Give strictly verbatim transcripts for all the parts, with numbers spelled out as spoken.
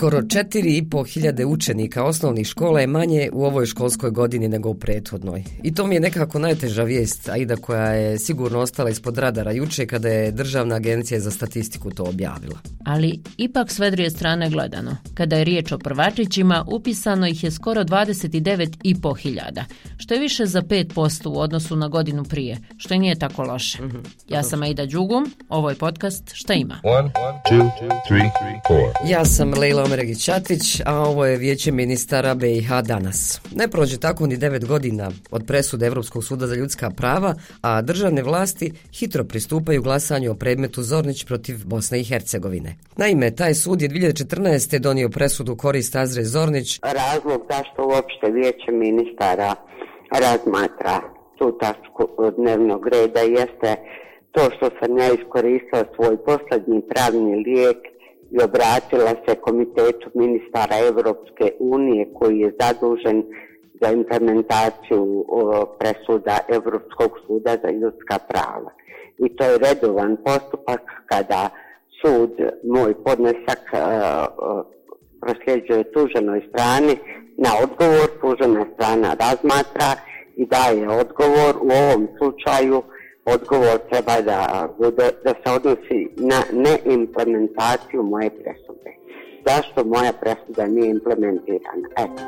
Skoro četiri i pol hiljade učenika osnovnih škola je manje u ovoj školskoj godini nego u prethodnoj. I to mi je nekako najteža vijest, Aida, koja je sigurno ostala ispod radara juče kada je Državna agencija za statistiku to objavila. Ali ipak s vedrije strane gledano. Kada je riječ o prvačićima, upisano ih je skoro dvadeset devet i pol hiljada, što je više za pet posto u odnosu na godinu prije, što i nije tako loše. Mm-hmm. Ja sam Aida Đugum, ovo je podcast Šta ima? One, two, three, four. Ja sam Lejla Omeregić-Ćatić, a ovo je Vijeće ministara B i H danas. Ne prođe tako ni devet godina od presude Europskog suda za ljudska prava, a državne vlasti hitro pristupaju glasanju o predmetu Zornić protiv Bosne i Hercegovine. Naime, taj sud je dvije hiljade četrnaeste. donio presudu u korist Azre Zornić. Razlog zašto uopšte Vijeće ministara razmatra tu tačku dnevnog reda jeste to što sam ja iskoristila svoj posljednji pravni lijek i obratila se Komitetu ministara Europske unije koji je zadužen za implementaciju presuda Europskog suda za ljudska prava. I to je redovan postupak kada sud moj podnesak uh, prosljeđuje tuženoj strani na odgovor, tužena strana razmatra i daje odgovor. U ovom slučaju odgovor treba da bude, da se odnosi na neimplementaciju moje presude. Zašto moja presuda nije implementirana? Eto.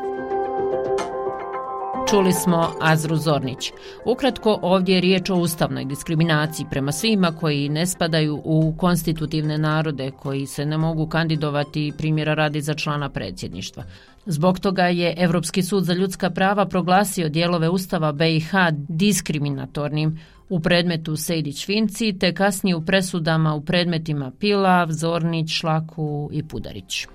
Čuli smo Azru Zornić. Ukratko, ovdje je riječ o ustavnoj diskriminaciji prema svima koji ne spadaju u konstitutivne narode, koji se ne mogu kandidovati primjera radi za člana predsjedništva. Zbog toga je Europski sud za ljudska prava proglasio dijelove Ustava B i H diskriminatornim u predmetu Sejdić-Finci, te kasnije u presudama u predmetima Pilav, Zornić, Šlaku i Pudarić.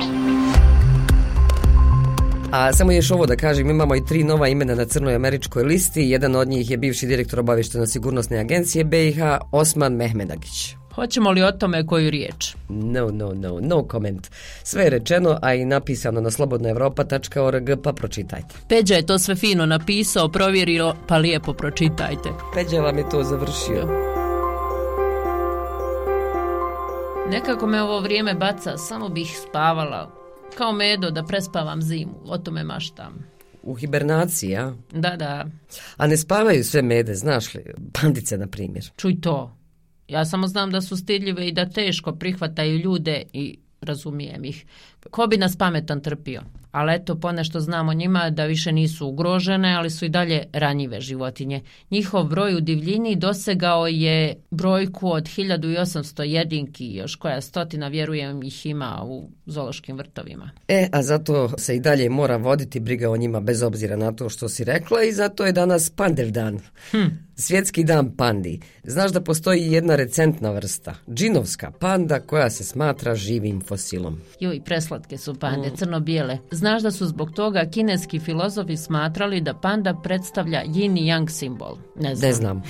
A samo još ovo da kažem, imamo i tri nova imena na crnoj američkoj listi. Jedan od njih je bivši direktor obavještajno-sigurnosne agencije B i H, Osman Mehmedagić. Hoćemo li o tome koju riječ? No, no, no, no comment. Sve je rečeno, a i napisano na slobodna europa tačka org, pa pročitajte. Peđa je to sve fino napisao, provjerio, pa lijepo pročitajte. Peđa vam je to završio. Nekako me ovo vrijeme baca, samo bih spavala. Kao medo da prespavam zimu, o tome maštam. U hibernaciji, a? Da, da. A ne spavaju sve mede, znaš li? Pandice, na primjer. Čuj to. Ja samo znam da su stidljive i da teško prihvataju ljude i razumijem ih. Ko bi nas pametan trpio? Ali eto, ponešto znamo njima da više nisu ugrožene, ali su i dalje ranjive životinje. Njihov broj u divljini dosegao je brojku od hiljadu osamsto jedinki, još koja stotina, vjerujem, ih ima u zoološkim vrtovima. E, a zato se i dalje mora voditi briga o njima bez obzira na to što si rekla i zato je danas Pandev dan. Hm. Svjetski dan pandi. Znaš da postoji jedna recentna vrsta, džinovska panda, koja se smatra živim fosilom. Joj, preslatke su pande, mm. crno-bijele. Znaš da su zbog toga kineski filozofi smatrali da panda predstavlja yin i yang simbol? Ne znam. Ne znam.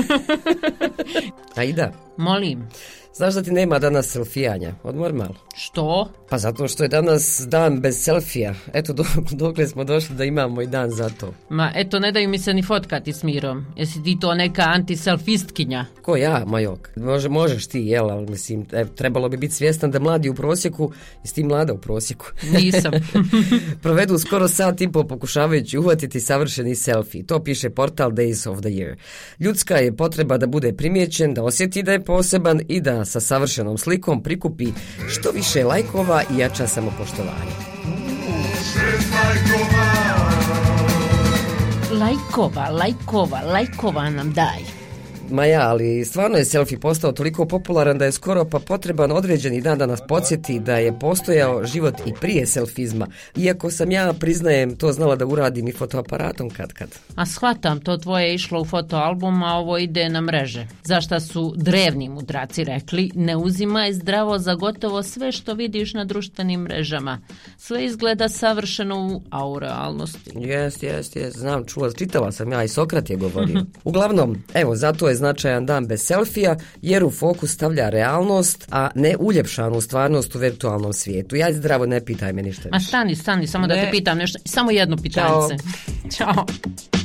Aida. Molim. Znaš da ti nema danas selfijanja? Odmor malo. Što? Pa zato što je danas dan bez selfija. Eto, do, dokle smo došli da imamo i dan za to. Ma, eto, ne daju mi se ni fotkati s Mirom. Jesi ti to neka antiselfistkinja? Ko ja, Majok? Može, možeš ti, jel, ali mislim, e, trebalo bi biti svjestan da mladi u prosjeku i s tim mlada u prosjeku. Nisam. Provedu skoro sat i po pokušavajući uhvatiti savršeni selfie. To piše portal Days of the Year. Ljudska je potreba da bude primijećen, da osjeti da je poseban i da sa savršenom slikom prikupi što više lajkova i jača samopoštovanje. Lajkova, lajkova, lajkova nam daj. Ma ja, ali stvarno je selfie postao toliko popularan da je skoro pa potreban određeni dan da nas podsjeti da je postojao život i prije selfizma. Iako sam ja, priznajem, to znala da uradim i fotoaparatom kad kad. A shvatam, to tvoje je išlo u fotoalbum, a ovo ide na mreže. Zašta su drevni mudraci rekli, ne uzimaj zdravo za gotovo sve što vidiš na društvenim mrežama. Sve izgleda savršeno, a u realnosti. Jest, jest, jest, znam, čula, čitala sam ja i Sokrat je govorio. Uglavnom, evo, zato je značajan dan bez selfija, jer u fokus stavlja realnost, a ne uljepšanu stvarnost u virtualnom svijetu. Ja zdravo, ne pitaj me ništa više. A stani, stani, samo ne. da te pitam nešto, samo jedno pitanje. Ćao. Ćao.